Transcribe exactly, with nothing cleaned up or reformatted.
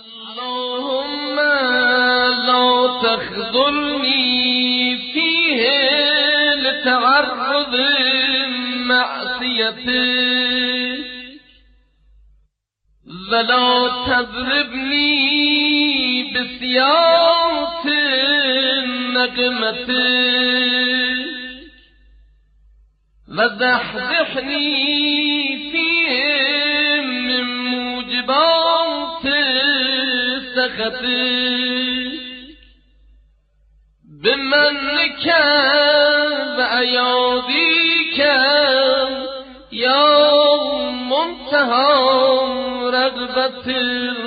اللهم لا تخذلني فيه لتعرض معصيتك ولا تضربني بسياط نقمتك وزحزحني فيه من موجبات سخطك بمنك وأياديك يا منتهى رغبة